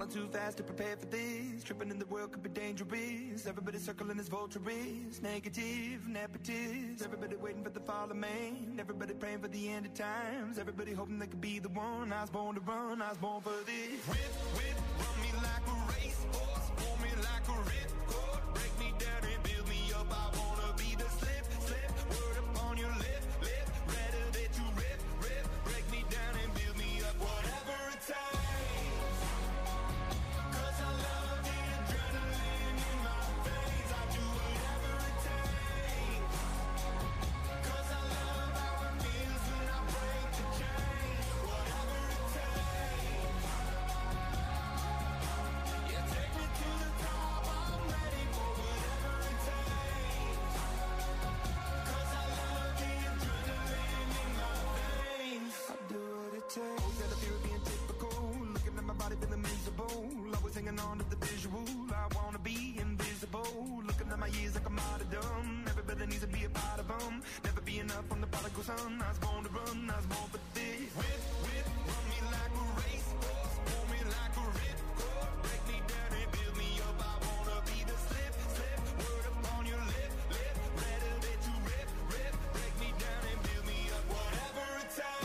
falling too fast to prepare for this. Tripping in the world could be dangerous. Everybody circling as vultures. Negative, nepotist. Everybody waiting for the fall of man. Everybody praying for the end of times. Everybody hoping they could be the one. I was born to run, I was born for this. Whip, whip, run me like a racehorse. Pull me like a ripcord. Break me down and build me up. I wanna be the slip, slip. Word upon your lip, lip. Better that you rip, rip. Break me down and build me up. Whatever it takes. Always hanging on to the visual. I wanna be invisible. Looking at my years like I'm out of dumb. Everybody needs to be a part of them. Never be enough on the prodigal son. I was born to run, I was born for this. Whip, whip, run me like a racehorse. Pull me like a ripcord. Break me down and build me up. I wanna be the slip, slip. Word upon your lip, lip. Better that you rip, rip. Break me down and build me up. Whatever it takes.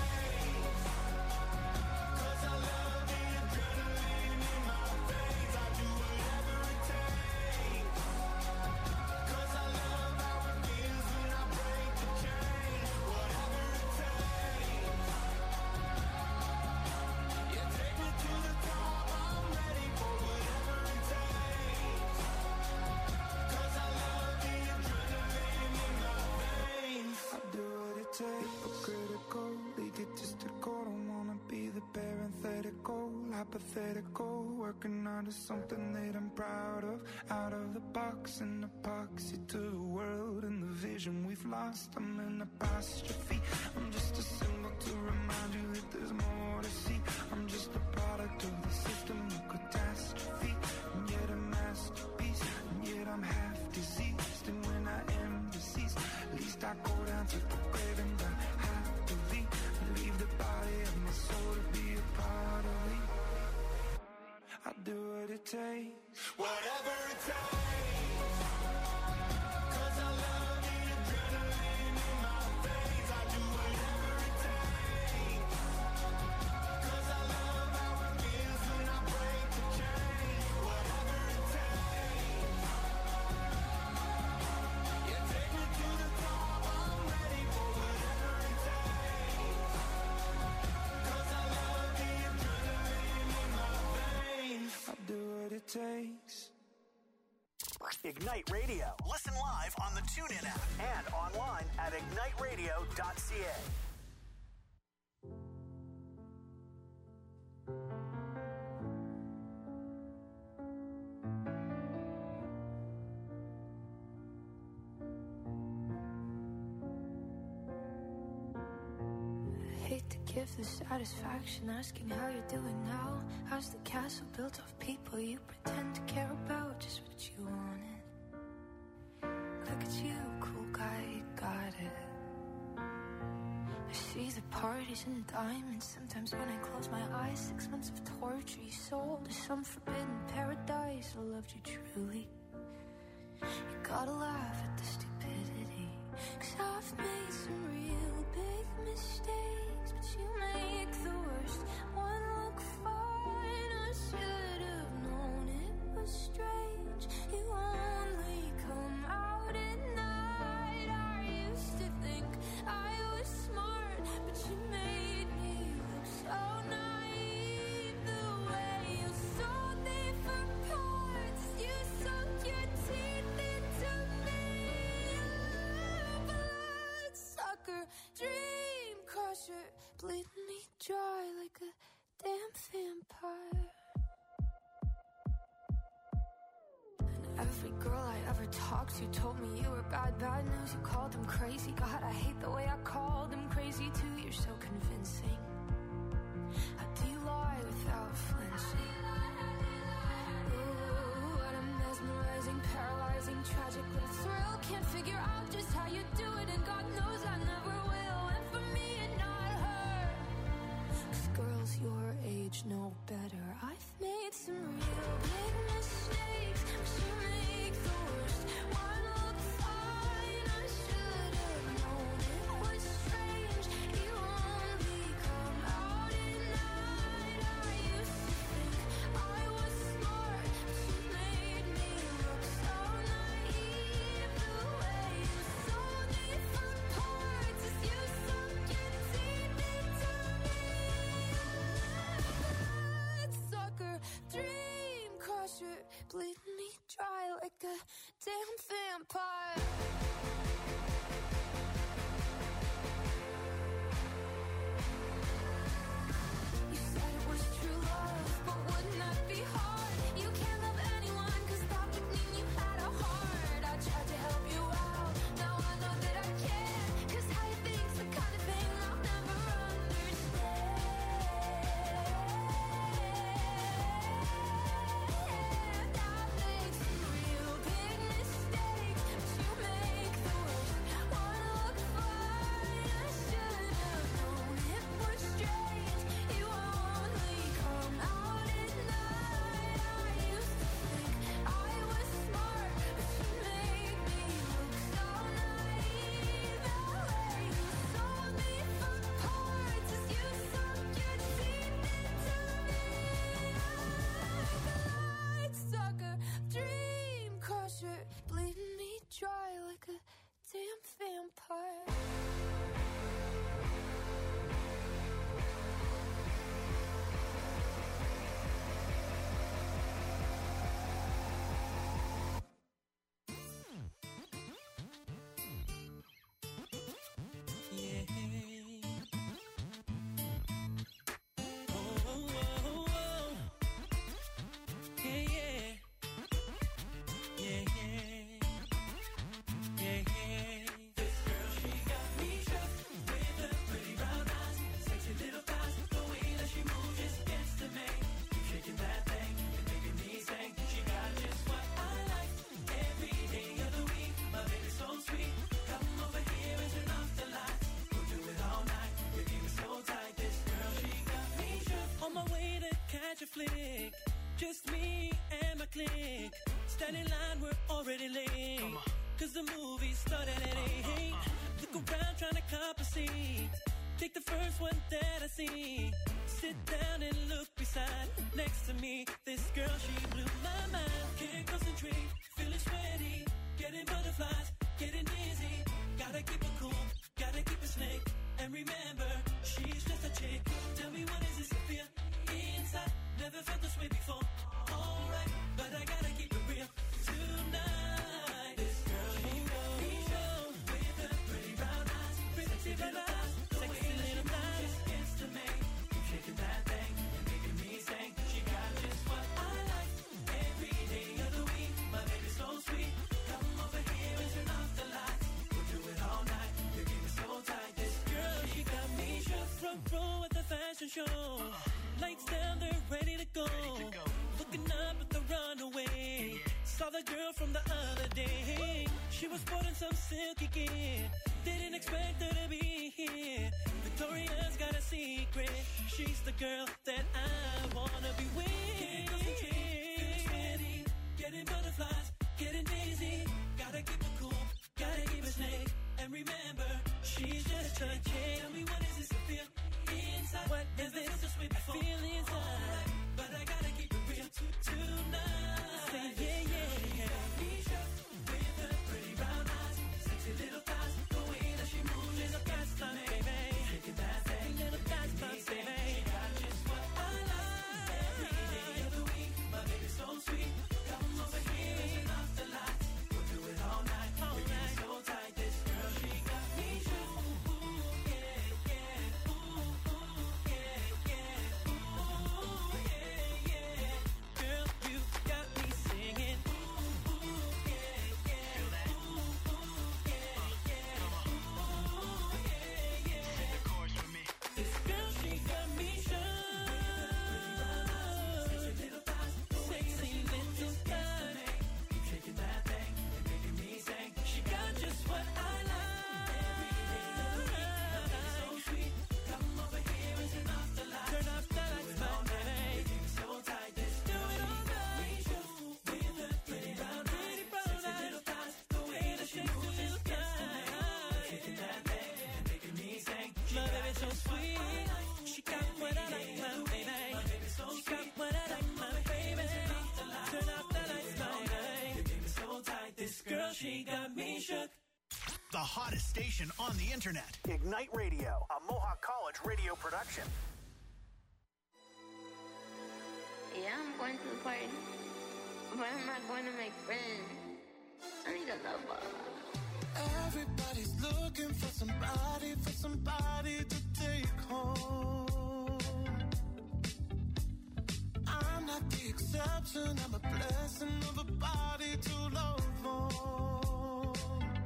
Hypothetical, working onto something that I'm proud of. Out of the box and epoxy to the world and the vision we've lost. I'm an apostrophe. I'm just a symbol to remind you that there's more to see. I'm just a product of the system of catastrophe, and yet a masterpiece, and yet I'm half diseased. And when I am deceased, at least I go down to the grave and I have to leave the body of my soul to be a part of me. I do what it takes. Whatever it takes. 'Cause I love the adrenaline in my veins. I do whatever it takes. 'Cause I love how it feels when I break the chain. Whatever it takes. You take me to the top. I'm ready for whatever it takes. 'Cause I love the adrenaline in my veins. I do what it takes. Ignite Radio. Listen live on the TuneIn app and online at igniteradio.ca. Hate to give the satisfaction asking how you're doing now. How's the castle built of people you pretend to care about? Just what you wanted. Look at you, cool guy, you got it. I see the parties and diamonds. Sometimes when I close my eyes, 6 months of torture you sold to some forbidden paradise. I loved you truly. You gotta laugh at the stupidity, 'cause I've made some real big mistakes, but you make the worst one look fine. I should have known it was strange. You only come out at night. I used to think I was smart, but you made me look so naive. The way you sold me for parts, you sunk your teeth into me. Bloodsucker, dream crusher, bleeding me dry like a damn vampire. And every girl I ever talked to told me you were bad, bad news. You called them crazy. God, I hate the way I called them crazy too. You're so convincing. How do you lie without flinching? Ooh, what a mesmerizing, paralyzing, tragic little thrill. Can't figure out just how you do it, and God knows I never will. And for me and not her, 'cause girls your age know better. I've made some real big mistakes, but you make the worst one look fine. I should have known it was strange. You only come out at night. I used to think I was smart, but you made me look so naive. The way you sold me for parts as you sunk your teeth into me. Sucker, dream crusher, bleed me dry like a damn vampire. You said it was true love, but wouldn't that be hard? You can't love anyone, 'cause that would mean you had a heart. I tried to help you out, now I know that I can't, 'cause how you think's the kind of thing I'll never understand. I've made some real big mistakes, but you make the worst one look fine. I should have known it was strange. You only come out at night. I used to think I was smart, but you made me look so naive. The way you sold me for parts as you sunk your teeth into me. Light sucker, dream crusher, bleeding me dry like a damn vampire. On my way to catch a flick, just me and my clique. Standing in line, we're already late. 'Cause the movie started at 8. Look around trying to cop a seat. Take the first one that I see. Sit down and look beside. Next to me, this girl, she blew my mind. Can't concentrate, feeling sweaty. Getting butterflies, getting dizzy. Gotta keep it cool, gotta keep it snake. And remember, she's just a chick. Tell me, what is this I feel inside? Never felt this way before. Alright, but I gotta keep it real tonight. This girl, she got me show with her pretty brown eyes, pretty brown eyes, sexy little thighs. It's to me, keep shaking that thing and making me sing. She got just what I like every day of the week. My baby's so sweet. Come over here and turn off the lights. We'll do it all night. You keep it so tight. This girl, she got me shook. Front row at the fashion show. Lights down, they're ready to go. Looking up at the runaway. Saw the girl from the other day. She was sporting some silky gear. Didn't expect her to be here. Victoria's got a secret. She's the girl that I wanna be with. Can't concentrate, feeling steady. Getting butterflies, getting dizzy. Gotta keep it cool, gotta keep it snake. And remember, she's just a chick. Tell me, what is this I feel inside? What is this I feel inside? Right, but I gotta keep it real tonight. Say yeah, yeah, yeah. With her pretty brown eyes, sexy little thighs, the way that she moves is a gas line, baby. Shaking that thing, little gas line, baby. She got just what I like every day of the week. My baby's so sweet. Come over here and turn off the lights. We'll do got me shook. The hottest station on the internet. Ignite Radio, a Mohawk College radio production. Yeah, I'm going to the party, but I'm not going to make friends. I need a lover. Everybody's looking for somebody to take home. I'm not the exception, I'm a blessing of a body to love on.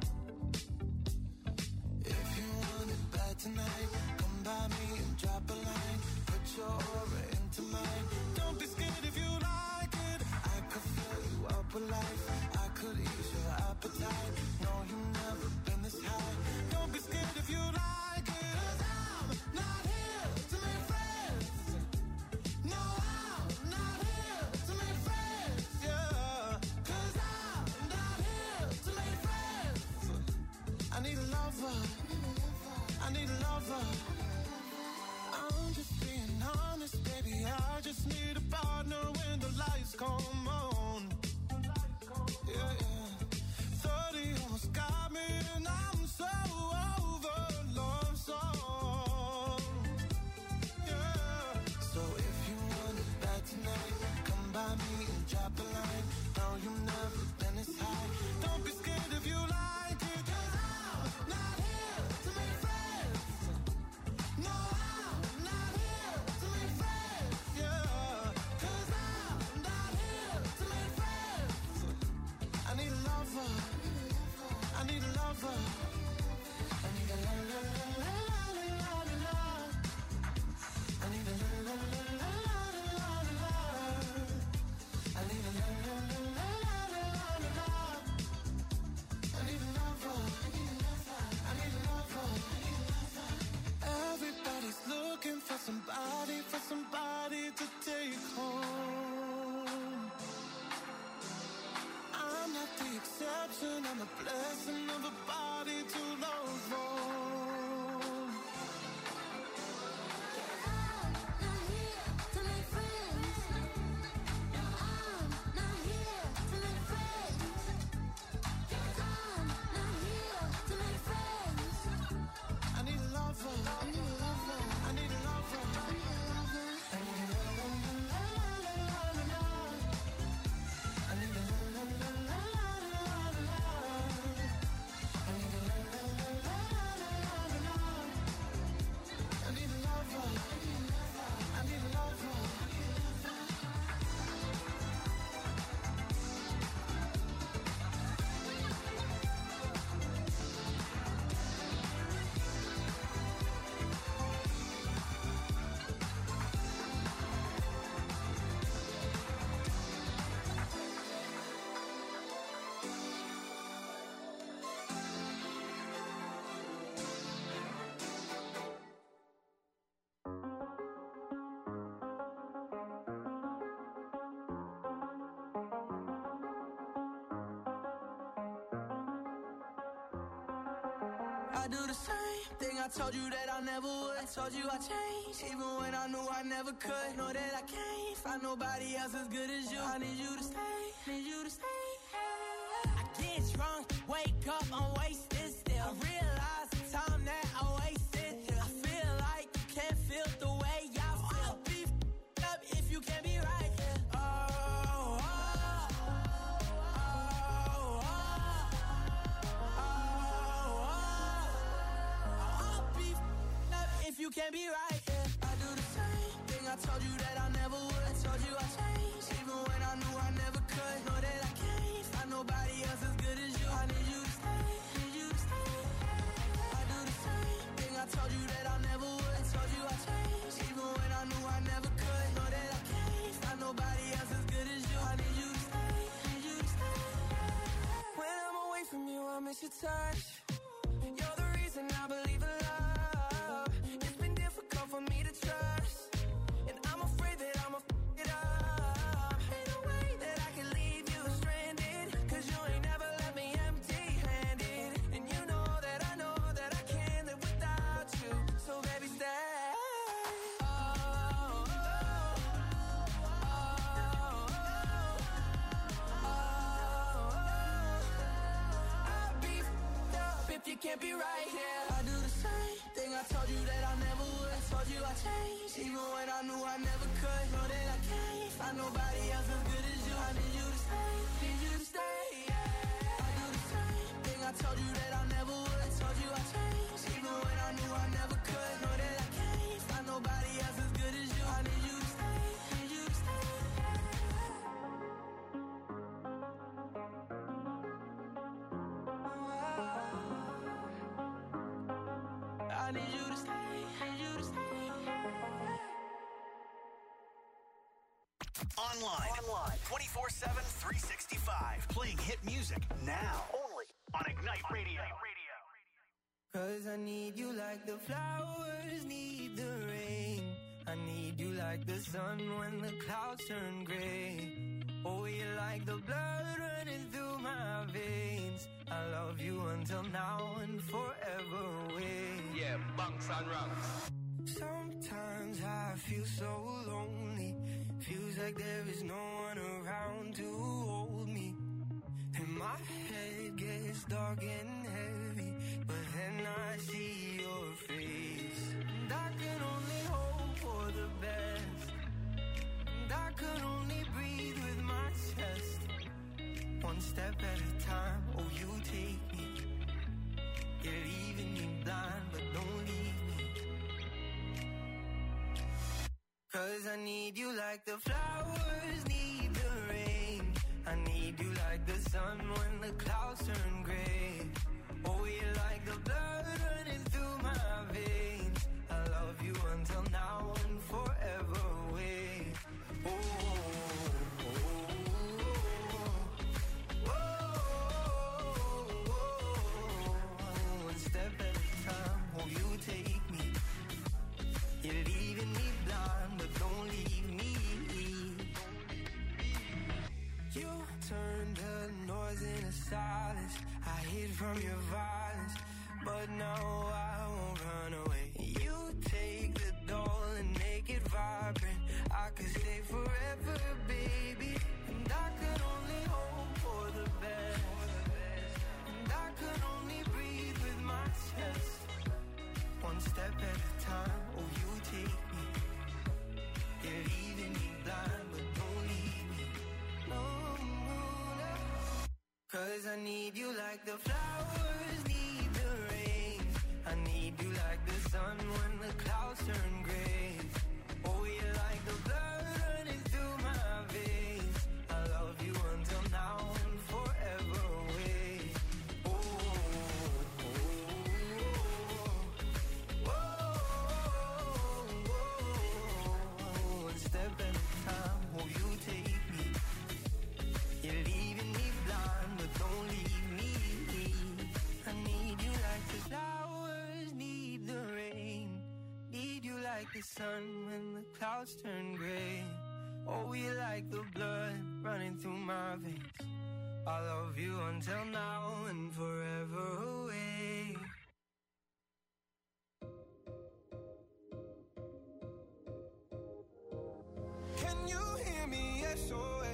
If you want it bad tonight, come by me and drop a line. Put your aura into mine. Don't be scared if you like it. I could fill you up with life. I could ease your appetite. No, you've never been this high. Don't be scared if you like it. 'Cause I'm not here to make friends. No, I'm not here to make friends. Yeah. 'Cause I'm not here to make friends. I need a lover. I need a lover. I'm just being honest, baby. I just need a partner when the lights come on. Yeah, yeah. 30 almost got me, and I'm so over love song. Yeah. So if you want it bad tonight, come by me and drop a line. No, you've never been this high. Don't be scared if you like it. 'Cause I'm not here to make friends. No, I'm not here to make friends. Yeah. 'Cause I'm not here to make friends. I need a lover. I need a lover. I need a la la la la la la la la. I need a la la la la la la la la. I need a la la la la la la la la. I need a lover. I need a lover. Everybody's looking for somebody to take home. I'm not the exception, I'm a blessing of a body to love on. I'm not here to make friends. No, I'm not here to make friends. I'm not here to make friends. I need a lover. I need a lover. I need a lover. I need a lover. I need a la la la la la la la. I need a la la la la la la la. I need a la la la la la la la. I need a lover. I need a lover. I do the same thing I told you that I never would. I told you I changed, even when I knew I never could. Know that I can't find nobody else as good as you. I need you to stay, need you to stay. I get drunk, wake up, I'm wasted still. I realize the time that I wasted. I feel like you can't feel the way I feel. I'll be up if you can't be right. If you can't be right, yeah. I do the same thing I told you that I never would. I told you I changed, even when I knew I never could. Know that I can't find nobody else as good as you. I need you to stay, need you to stay. I do the same thing I told you that I never would. I told you I changed, even when I knew I never could. Know that I can't find nobody else as good as you. I need you to stay, need you to stay. When I'm away from you, I miss your touch. You're the reason I believe in love. For me to trust, and I'm afraid that I'ma f it up. Ain't no way that I can leave you stranded, 'cause you ain't never left me empty-handed. And you know that I can't live without you. So baby, stay. I'll be can't be right, yeah. I do the same thing I told you that I never would. I told you I changed, even when I knew I never could. Know that I can't find nobody else as good as you. I need you to stay, need you to stay, yeah. I do the same thing I told you that I never would. I told you I changed, even when I knew I never could. Know that I can't find nobody else as good as you. I need you to stay, need you to stay, I need you to stay, need you to stay. Online 24/7, 365. Playing hit music now. Only on Ignite Radio. Cause I need you like the flowers need the rain. I need you like the sun when the clouds turn gray. Oh, you're like the blood running through my veins. I love you until now and forever away. Yeah, bunks and rocks. Sometimes I feel so lonely. Feels like there is no one around to hold me. And my head gets dark and heavy, but then I see your face. And I can only hope for the best. And I can only breathe with my chest. One step at a time, oh you take me. You're leaving me blind, but don't leave me. Cause I need you like the flowers need the rain. I need you like the sun when the clouds turn gray. Oh, you're like the blood running through my veins. I love you until now and forever away. Oh, oh, oh, oh, oh. One step at a time, oh, you take me. You're leaving me blind, but don't leave me. You turned the noise into silence. I hid from your violence, but now I won't run away. You take the doll and make it vibrant. I could stay forever, baby. And I could only hope for the best. And I could only breathe with my chest. One step at a time, oh you take me. You're leaving me blind, but don't leave me. No, no, no. Cause I need you like the flowers need the rain. I need you like the sun when the clouds turn gray. Oh, you're like the blood running through my veins. I love you until now and forever away. Oh, oh, oh, oh, oh. One step at a time, oh, you take me. You're leaving me blind, but don't leave me. I need you like the flowers need the rain. Need you like the sun when the clouds turn gray. Oh, you like the blood running through my veins. I love you until now and forever away. Can you hear me? SOS.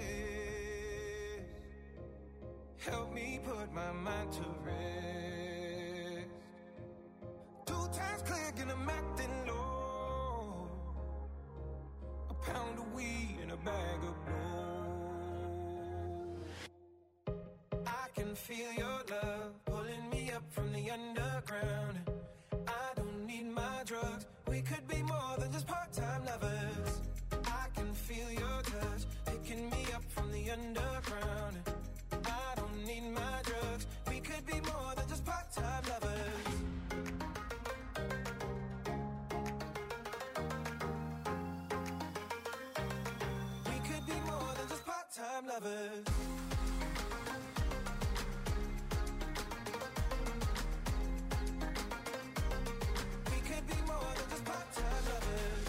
Help me put my mind to rest. 2 times click and I'm acting low. A pound of weed and a bag of blow. I can feel your love pulling me up from the underground. I don't need my drugs. We could be more than just part-time lovers. I can feel your touch picking me up from the underground. I don't need my drugs. We could be more than just part-time lovers. We could be more than just part-time lovers. We could be more than just part-time lovers.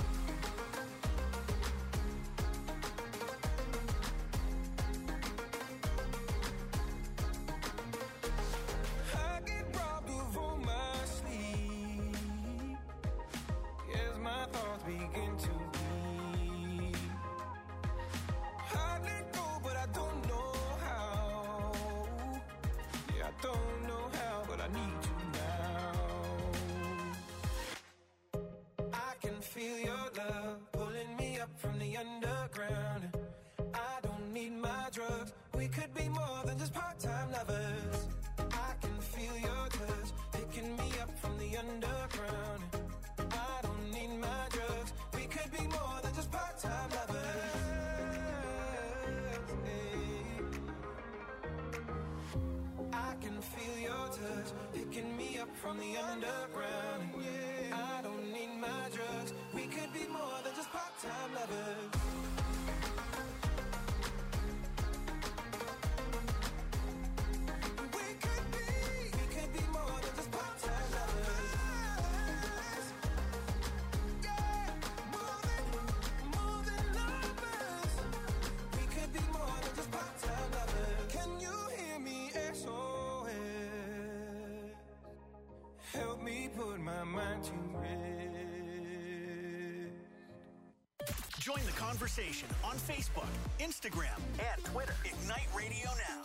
I get robbed of all my sleep as my thoughts begin to bleed. I let go, but I don't know how. Yeah, I don't know how, but I need you now. I can feel your love pulling me up from the underground. I don't need my drugs. We could be more than just part-time lovers. I can feel your touch picking me up from the underground. I don't need my drugs. We could be more than just part-time lovers. I can feel your touch picking me up from the underground. I don't need my drugs. We could be more than just part-time lovers. Help me put my mind to rest. Join the conversation on Facebook, Instagram, and Twitter. Ignite Radio Now.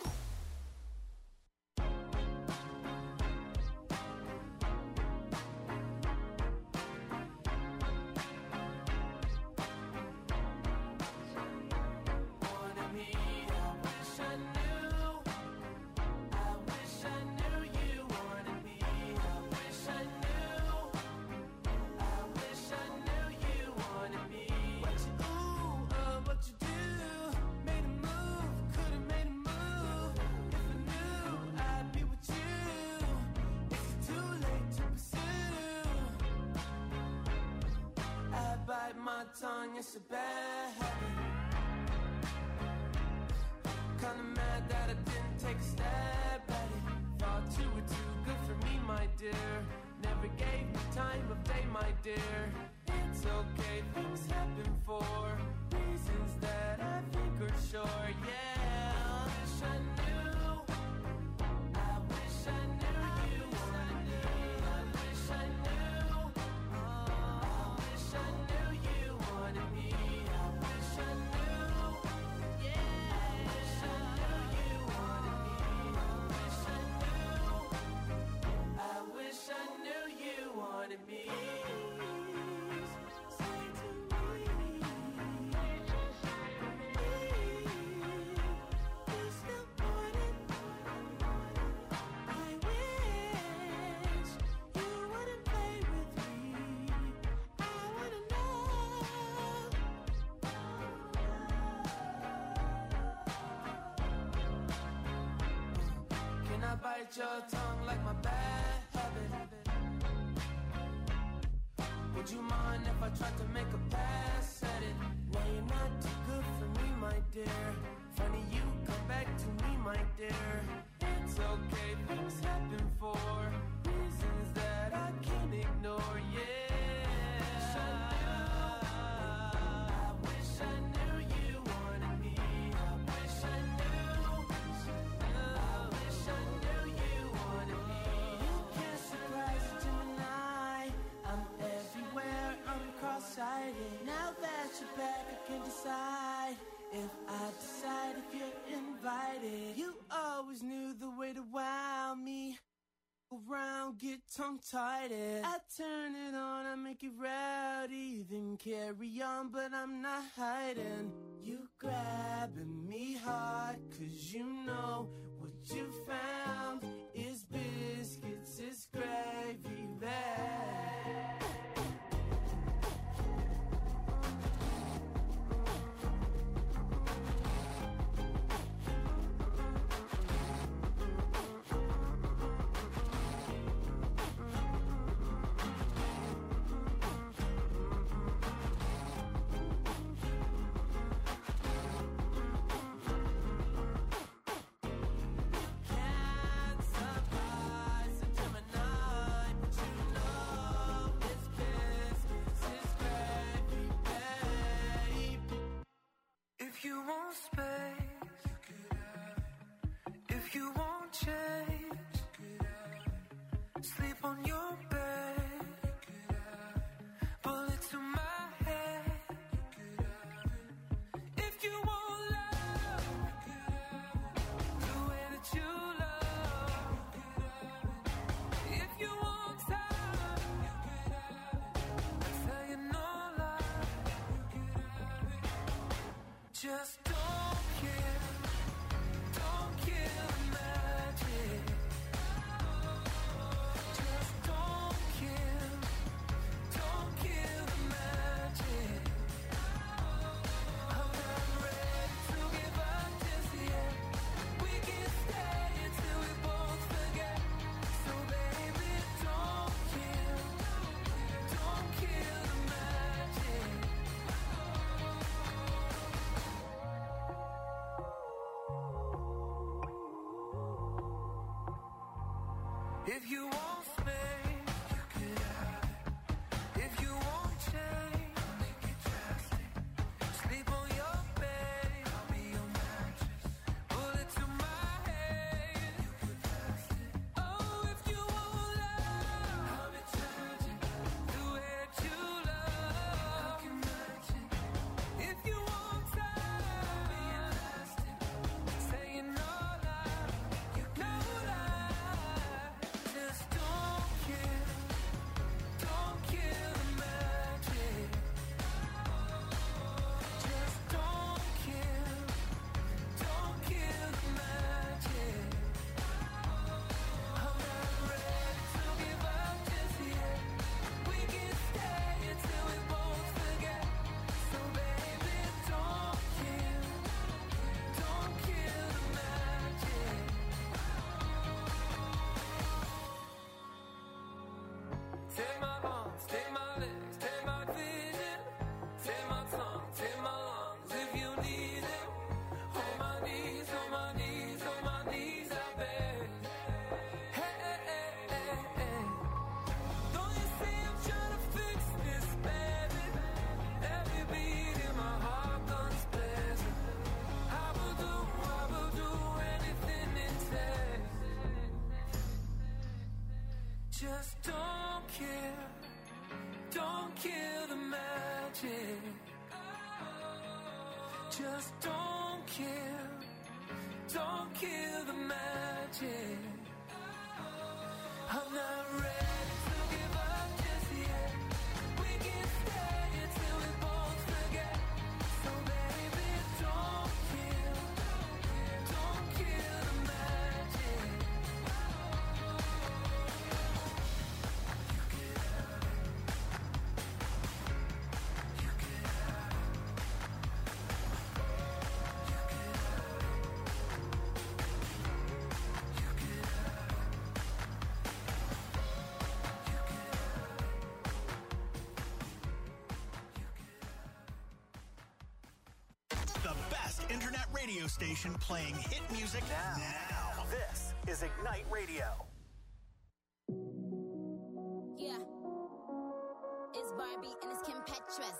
Tongue, it's a bad habit. Kinda mad that I didn't take a stab at it. Thought you were too good for me, my dear. Never gave me time of day, my dear. It's okay, things happen for reasons that I think are sure, yeah. I wish I knew. I wish I knew you wanted me. I wish I knew. I wish I knew you wanted me. I wish I knew. Yeah. I wish I knew you wanted me. I wish I knew. I wish I knew you wanted me. Say to me. You still want it. I wish you wouldn't play with me. I wanna know. Can I bite your tongue like my bad habit? Would you mind if I tried to make a pass at it? No, you're not too good for me, my dear. Funny you come back to me, my dear. It's okay, things happen for reasons that I can't ignore, yeah. I wish I knew you wanted me. I wish I knew. I wish I knew you wanted me. You can't surprise a Gemini. I'm everywhere, I'm cross-sighted. Now that you're back, I can decide if I decide if you're invited. You always knew the way to wow me. Around, get tongue-tied. I turn it on, I make it rowdy. Then carry on, but I'm not hiding. You grabbing me hard, 'cause you know what you found is biscuits, is gravy bag. Can't survive. If you want space, you can have it. If you want change, I'll make it drastic. Sleep on your bed, I'll be your mattress. Bullet to my head, you can pass it. Oh, if you want love, I'll be charging. The way that you love, I can match it. If you want time, I'll be elastic. Saying no lie, you no lie. Just don't kill the magic. Just don't kill the magic. I'm not ready to give up just yet. We can stay until we both forget. So baby, don't kill the magic. Take my arms, take my legs, take my vision. Take my tongue, take my lungs if you need it. On my knees, on my knees, on my knees, I beg. Hey, hey, hey, hey, hey. Don't you see I'm trying to fix this, baby? Every beat in my heart guns blazing. I will do anything it takes. Just don't kill the magic. Just don't kill the magic. I'm not ready to give up just yet. We can stay until we both forget. So baby, don't kill the magic. You can have it. You can have it. You can have it. You can have it. The best internet radio station playing hit music now. This is Ignite Radio. Yeah. It's Barbie and it's Kim Petras.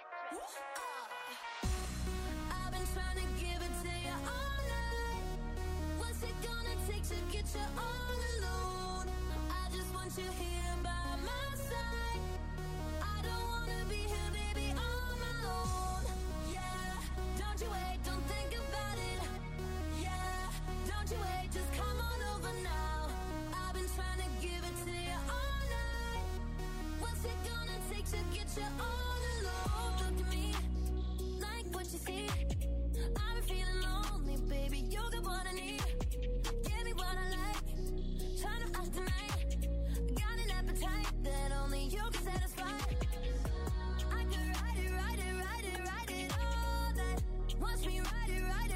I've been trying to give it to you all night. What's it gonna take to get you all alone? I just want you here by my side. I don't wanna be here, baby, on my own. Yeah, don't you wait, don't think about it. Yeah, don't you wait, just come on over now. I've been trying to give it to you all night. What's it gonna take to get you all alone? Look at me, like what you see. I've been feeling lonely, baby, you got what I need. Give me what I like, try to act tonight. Got an appetite that only you can satisfy. I could ride it all night. Watch me ride it all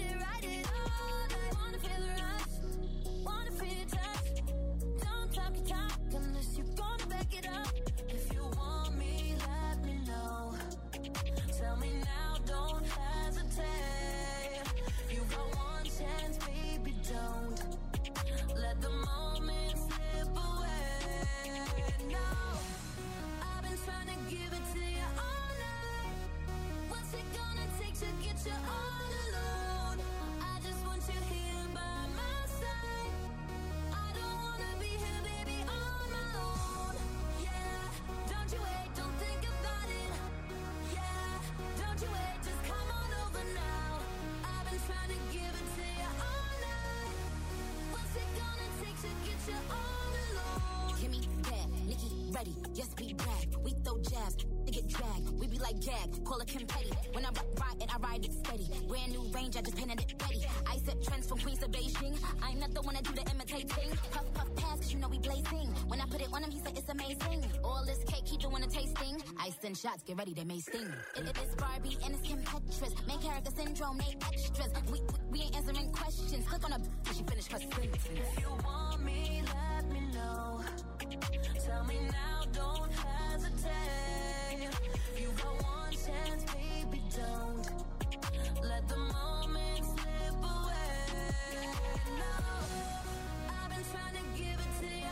night. Wanna feel the rush, wanna feel your touch. Don't talk your talk unless you're gonna back it up. If you want me, let me know. Tell me now, don't hesitate. You got one chance, baby, don't let the moment slip away. No, I've been trying to give it to you all night. What's it gonna take to get you all alone? I just want you here by my side. I don't wanna be here, baby, on my own. Yeah, don't you wait, don't think about it. Yeah, don't you wait, just come on over now. I've been trying to give it to you all night. What's it gonna take to get you all alone? Kimmy bad, Nikki ready, yes we brag. We throw jabs, to get dragged. We be like gag, call it Petty. When I ride it, I ride it steady. Brand new range, I just painted it ready. I set trends from Queens to Beijing. I'm not the one that do the imitating. Puff, puff, pass, cause you know we blazing. When I put it on him, he said it's amazing. All this cake, he doing a tasting. I send shots, get ready, they may sting. It is Barbie and it's Kim Petras. Main character syndrome, they extras. We ain't answering questions. Click on her till she finish her sentence. If you want me, let me know. Tell me now, don't hesitate. You got one chance, baby, don't let the moment slip away. No, I've been trying to give it to you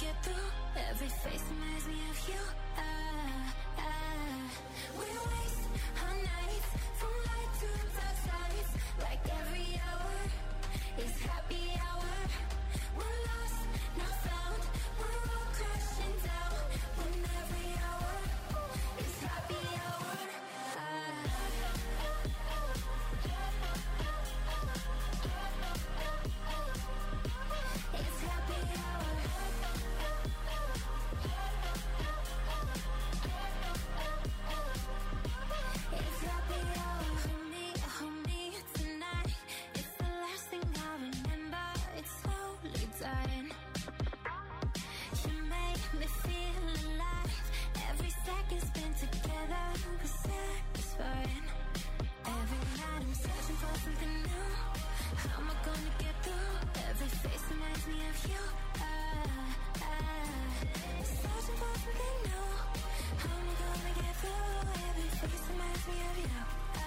get through. Every face reminds me of you. We waste our nights from light to dark sides. Like every hour is happy hour. We're lost, not found. We're all crashing down. When every hour is happy hour. It's happy hour. It's happy hour. Hold me tonight. It's the last thing I remember. It's slowly dying. You make me feel alive. Every second spent together was satisfying. Every night I'm searching for something new. How am I gonna get through? Every face reminds me of you. Searching for something new. How am I gonna get through? Every face reminds me of you.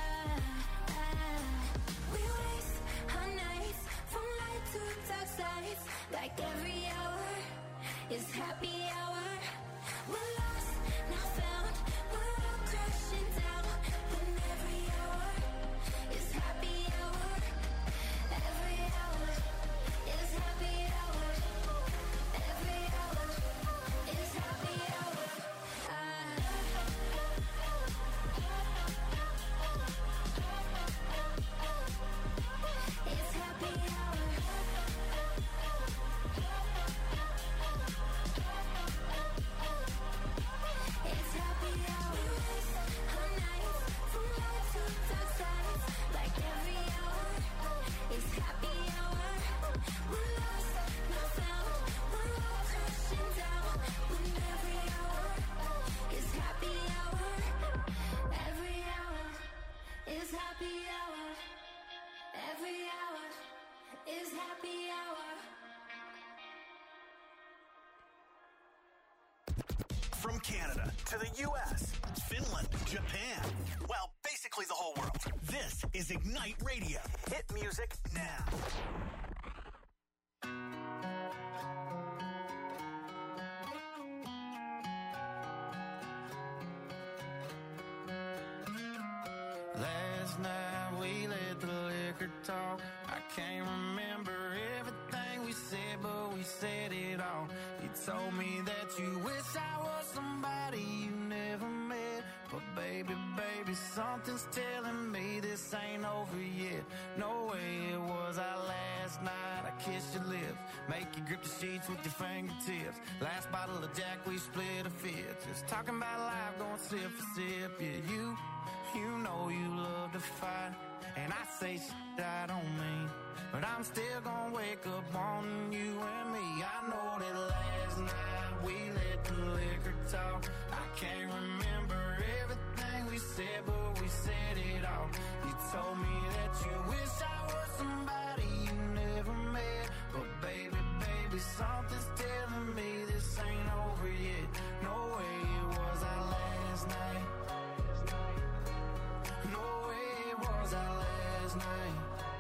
We waste our nights from light to dark sides. Like every hour is happy hour. We're lost, not found. We're all crashing down. When every hour is happy hour. Every hour is happy hour. Every hour is happy hour. It's happy hour. It's happy hour. We waste our nights from light to dark sides. Like every hour is happy hour. We're lost, not found. We're all crashing down. When every hour is happy hour. Every hour is happy hour. Every hour is happy hour. From Canada to the U.S., Finland, Japan, well, basically the whole world. This is Ignite Radio. Hit music now. Last night we let the liquor talk. I can't remember everything we said, but we said it all. You told me that you wish I was somebody you never met. But baby, something's telling me this ain't over yet. No way it was our last night. I kissed your lips, make you grip the sheets with your fingertips. Last bottle of Jack, we split a fifth. Just talking about life, going sip for sip. Yeah, you know you love to fight, and I say shit I don't mean, but I'm still gonna wake up wanting you and me. I know that last night we let the liquor talk. I can't remember everything we said, but we said it all. You told me that you wish I was somebody you never met. But baby, something's telling me this ain't over yet. No way it was our last night. No way it was our last night.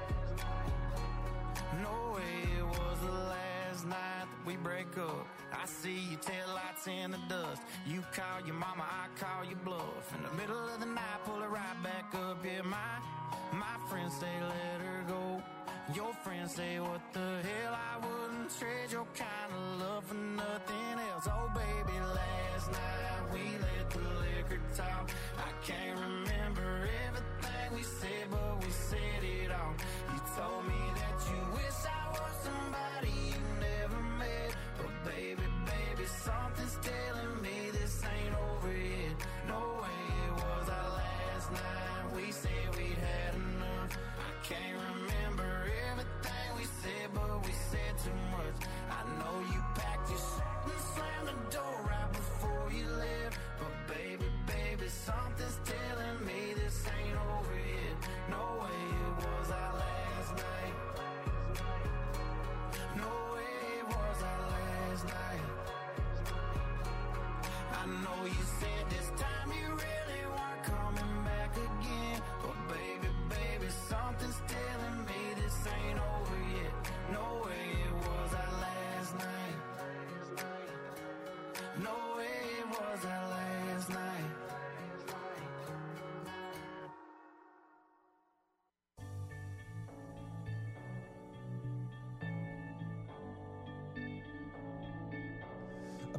No way it was the last night that we break up. I see your taillights in the dust. You call your mama, I call your bluff. In the middle of the night, pull it right back up. Yeah, my friends say let her go. Your friends say what the hell, I wouldn't trade your kind of love for nothing else. Oh baby, last night we let the liquor talk. I can't remember everything we said, but we said it all. You told me that you wish I was somebody you never met. But baby, something's telling me this ain't over yet. No way it was our last night. We said we'd had enough. I can't remember everything we said, but we said too much. I know you packed your shit and slammed the door right before you left. But baby, something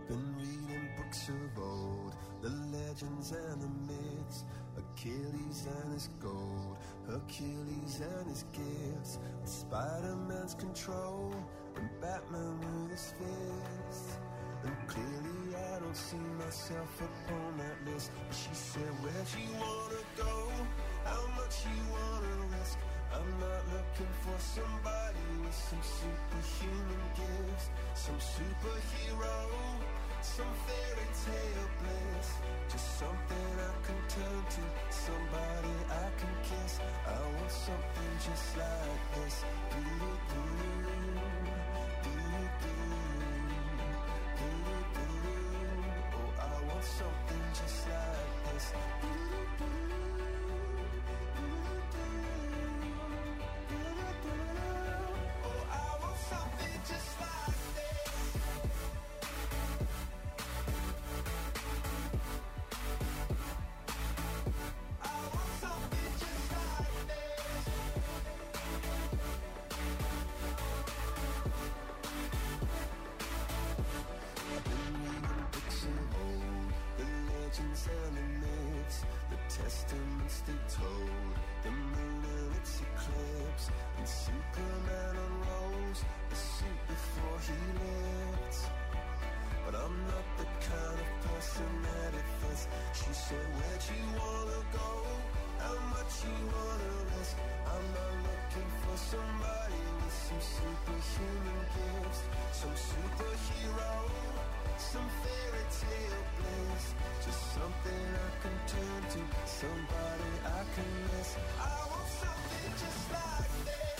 Been reading books of old, the legends and the myths, Achilles and his gold, Hercules and his gifts, Spider-Man's control, and Batman with his fists. And clearly I don't see myself upon that list. But she said, where'd you wanna go? How much you wanna risk? I'm not looking for somebody with some superhuman gifts, some superhero, some fairy tale bliss. Just something I can turn to, somebody I can kiss. I want something just like this. Oh, I want something just like this. And the myths, the testaments they told, the moon and its eclipse, and Superman unrolls the suit before he lived. But I'm not the kind of person that it fits. She said, where'd you wanna go? How much you wanna risk? I'm not looking for somebody with some superhuman gifts, some superhero, some fairy tale bliss. Just something I can turn to, somebody I can miss. I want something just like this.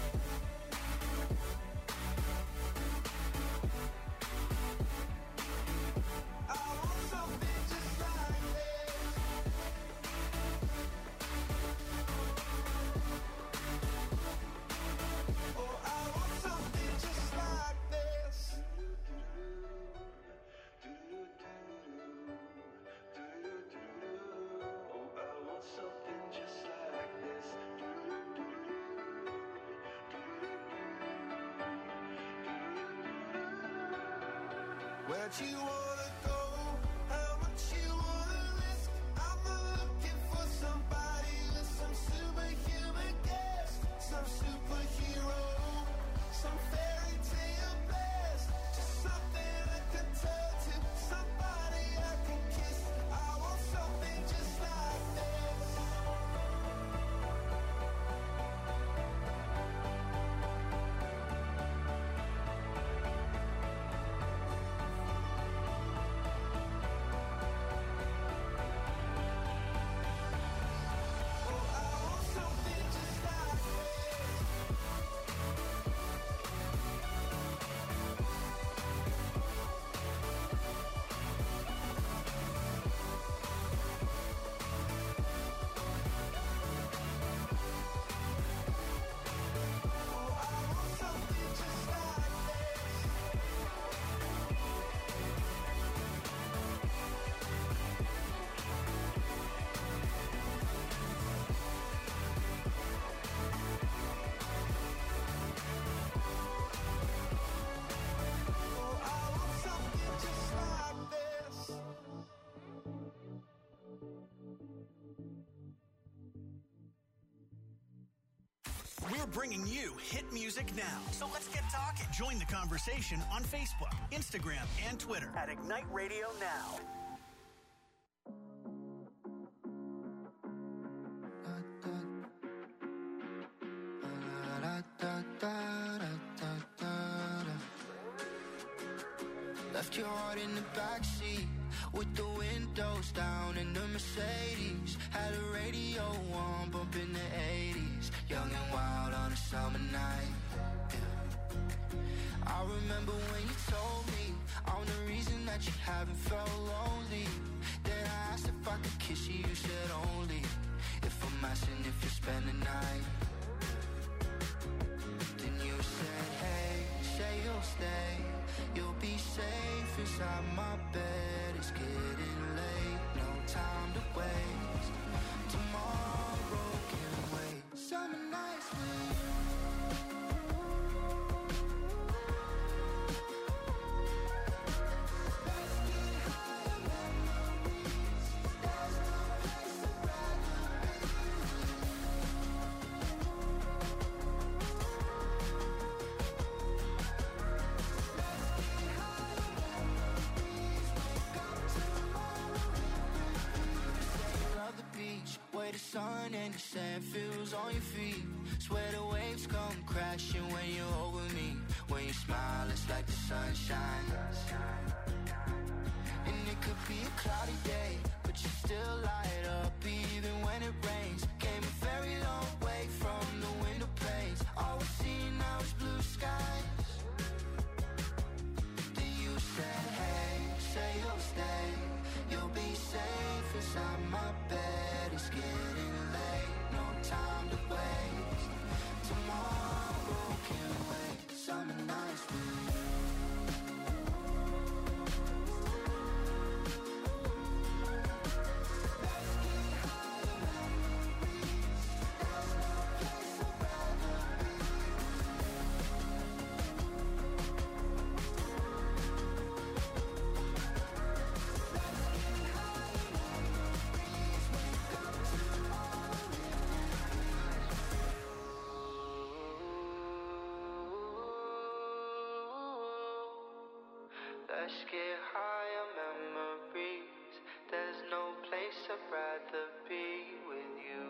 I want something just like this. Oh, I want something just like this. Where'd you wanna go? How much you wanna risk? I'm not looking for somebody with some superhuman gifts, some superhero, some fairy tale bliss. Just something I can turn to, somebody I can kiss. I want something just like this. We're bringing you hit music now. So let's get talking. Join the conversation on Facebook, Instagram, and Twitter at Ignite Radio Now. Left your heart in the backseat with the windows down in the Mercedes. Had a radio on, bumping the 80s. Young and wild on a summer night. Yeah. I remember when you told me I'm the reason that you haven't felt lonely. Then I asked if I could kiss you, you said only if I'm asking if you spend the night. Then you said, hey, say you'll stay. You'll be safe inside my bed. It's getting late, no time to waste. Tomorrow can wait. Summer nights with you. sun and the sand feels on your feet. Swear the waves come crashing when you're over me. When you smile, it's like the sunshine. And it could be a cloudy day, but you still light up even when it rains. Came a very long way from the window panes. All we see now is blue skies. Then you said, hey, say you'll stay. You'll be safe inside my bed. It's getting late, no time to waste. Tomorrow can't wait, summer nights with you. Let's get high on memories. There's no place I'd rather be with you.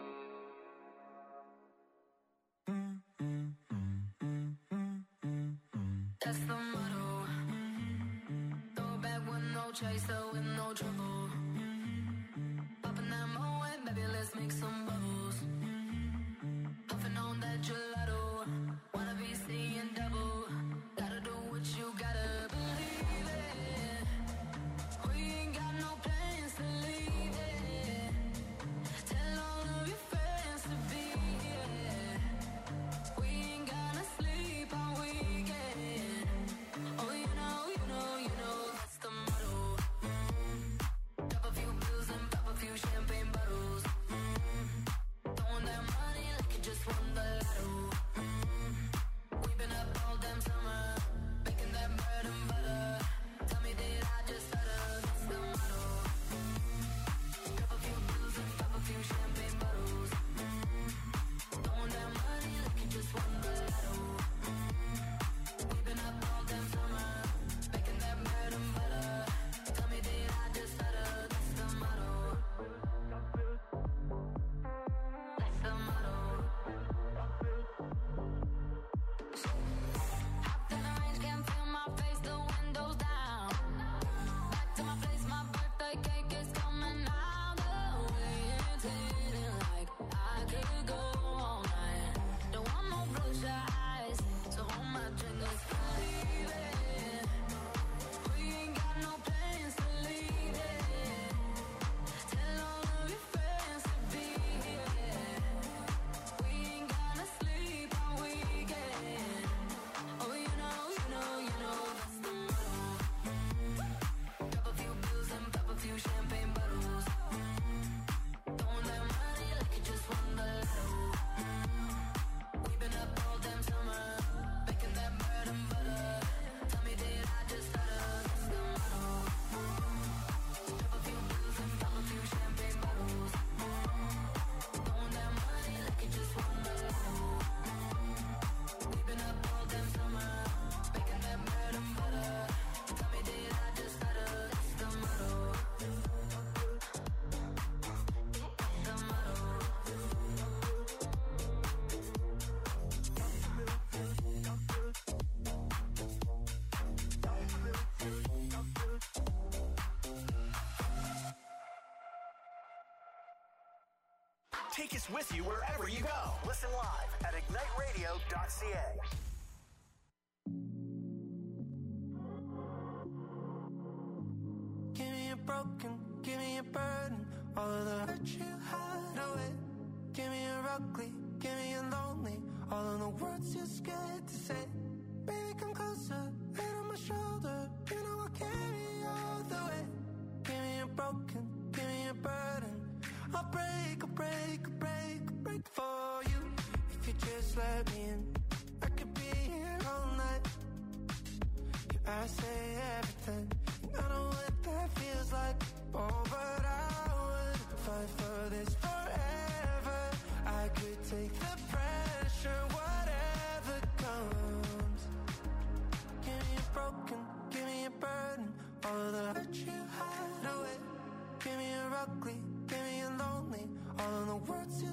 That's the motto. Throw back with no chaser, with no trouble. Popping that moe, baby, let's make some bubbles. Puffing on that gelato. Wanna be seeing double. Gotta do what you gotta believe it. We ain't got no plans to leave it. Tell all of your friends to be here. We ain't gonna sleep all weekend. Oh, you know, that's the motto. Drop a few pills and pop a few champagne bottles. Throwing that money like you just won the lotto. We've been up all damn summer, making that bread and butter. Tell me, did I just stutter? That's the motto. Drop a few pills and pop a few champagne bottles. Throwing that money like you just won the lotto. We've been up all damn summer, making that bread and butter. Tell me, did I just stutter? That's the motto. That's the motto. Hopped in the range, can't feel my face, the windows down. Back to my place, my birthday cake is coming out. The way it's hitting like I could go all night. Don't want no bloodshot eyes, so hold my drink, let's believe it. We ain't got no plans to leave it. Tell all of your friends to be here. We ain't gonna sleep all weekend. Oh, you know, that's the motto. Drop a few pills and pop a few champagne bottles. Throwing that money like you just won the lotto. We've been up all damn summer, making that bread and butter. Tell me, did I just stutter? That's the motto. Drop a few pills and pop a few champagne bottles. Throwing that money like you just won the lotto. We've been up all damn summer, making that bread and butter. Tell me, did I just stutter? That's the motto. The motto. Take us with you wherever you go. Listen live at igniteradio.ca. Give me a broken, give me a burden. All of the hurt you hide away. Give me a ugly, give me a lonely. All of the words you're scared to say. Baby, come closer, head on my shoulder. You know I'll carry you all the way. Give me a broken, give me a burden. I'll break for you. If you just let me in, I could be here all night. I say everything, and I know what that feels like. Oh, but I would fight for this forever. I could take the pressure, whatever comes. Give me a broken, give me a burden. All of the hurt you hide away. Give me a ugly, give me a lonely. All of the words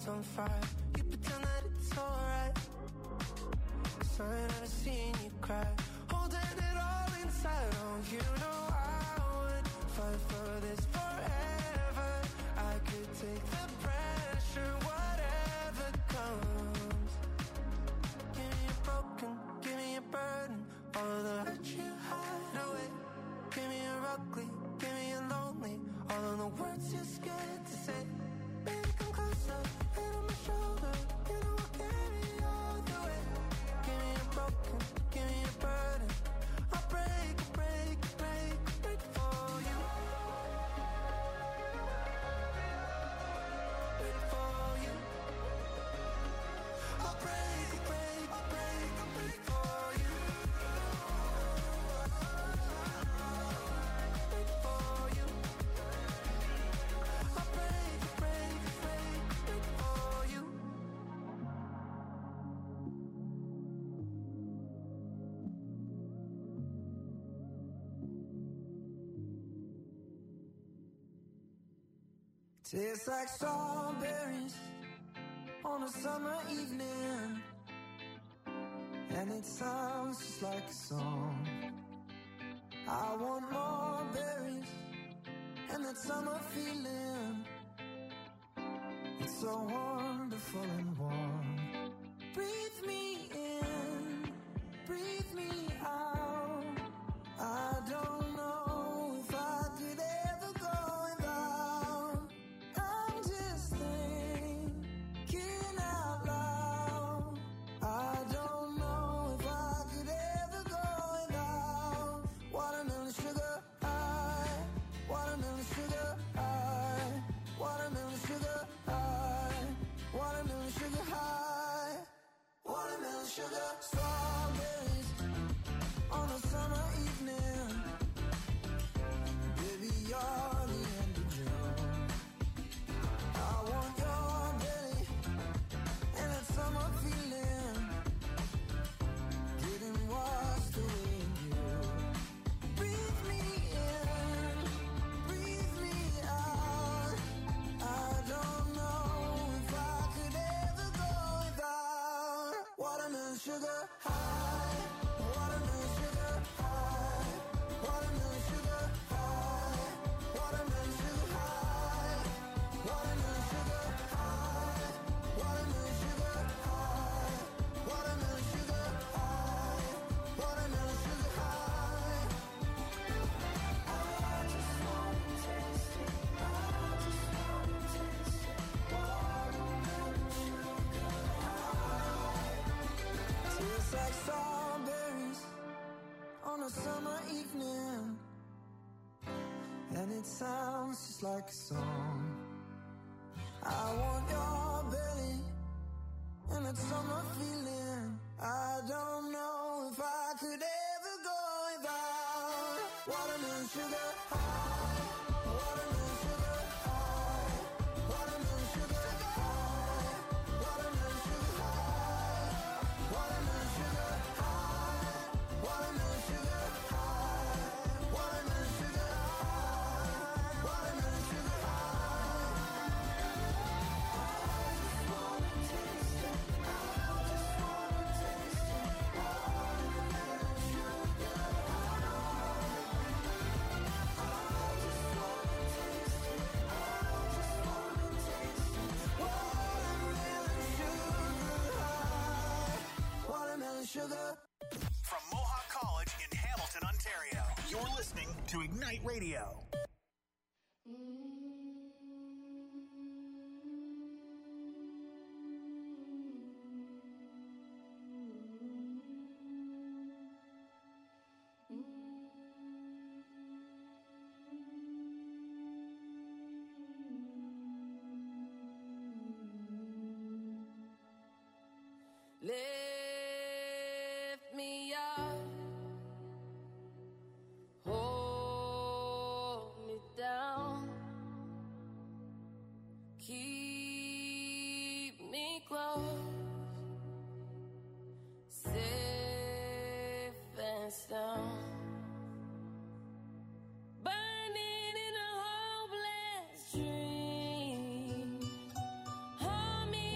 heart's on fire. You pretend that it's alright. Sorry that I've seen you cry. Holding it all inside. Oh, you know I would fight for this forever. I could take the pressure, whatever comes. Give me a broken, give me a burden. All the hurt you hide away. Give me a ugly, give me a lonely. All of the words you're scared to say. Baby, come closer, head on my shoulder. You know I'll carry all the way. Give me a broken, give me a burden. I'll break for you. Break for you. I'll break for you. Break for you. I'll break for you. Tastes like strawberries on a summer evening, and it sounds just like a song. I want more berries and that summer feeling. It's so wonderful and warm. Breathe me in, breathe me out. I don't know if I could ever go without. I'm just thinking out loud. I don't know if I could ever go without. Watermelon sugar high, watermelon sugar high, watermelon sugar high, watermelon sugar high, watermelon sugar. Strawberries on a summer evening. Baby, you're the end of June. I want your belly and that summer feeling, getting washed away in you. Breathe me in, breathe me out. I don't know if I could ever go without. Watermelon sugar high, watermelon sugar high, watermelon sugar high, watermelon sugar high, watermelon sugar high, watermelon sugar high, watermelon sugar high, watermelon sugar high. I just wanna taste it, I just wanna taste it. Watermelon sugar high. Tastes like strawberries on a summer evening, and it sounds just like a song. I want your belly and that summer feeling. I don't know if I could ever go without. Watermelon sugar high, watermelon sugar high, watermelon sugar high, watermelon sugar high, watermelon sugar high, watermelon sugar high, watermelon sugar high, watermelon sugar high. I just wanna taste it, I just wanna taste it. Watermelon sugar high. Watermelon sugar. From Mohawk College in Hamilton, Ontario, you're listening to Ignite Radio. Lift me up, hold me down, keep me close, safe and sound. Burning in a hopeless dream, hold me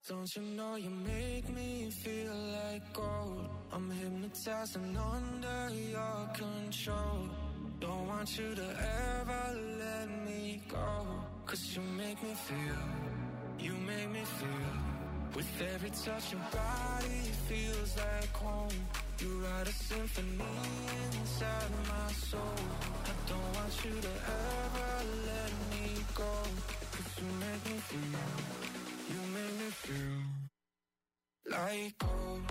Don't you know you make me feel like gold? I'm hypnotized and under your control. Don't want you to ever let me go. Cause you make me feel, you make me feel. With every touch your body feels like home. You write a symphony inside my soul. I don't want you to ever let me go. Cause you make me feel, you make me feel like gold.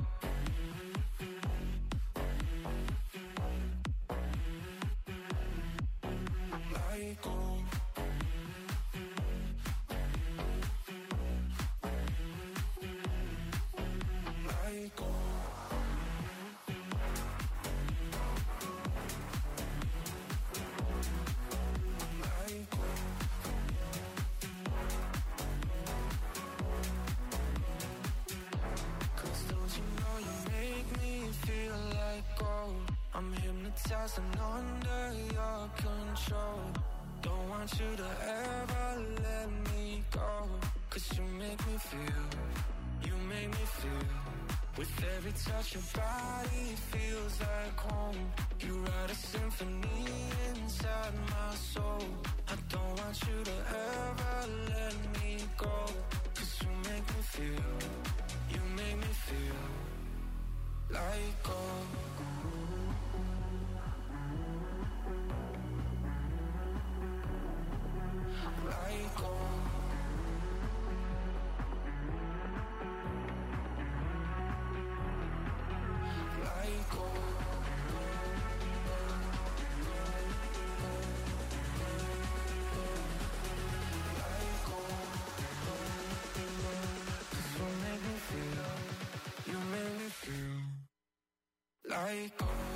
Like gold. Like gold. I'm hypnotized and under your control. Don't want you to ever let me go. Cause you make me feel, you make me feel. With every touch your body feels like home. You write a symphony inside my soul. I don't want you to ever let me go. Cause you make me feel, you make me feel like gold. Like gold. Like gold. Like gold. You make me feel, you make me feel like gold.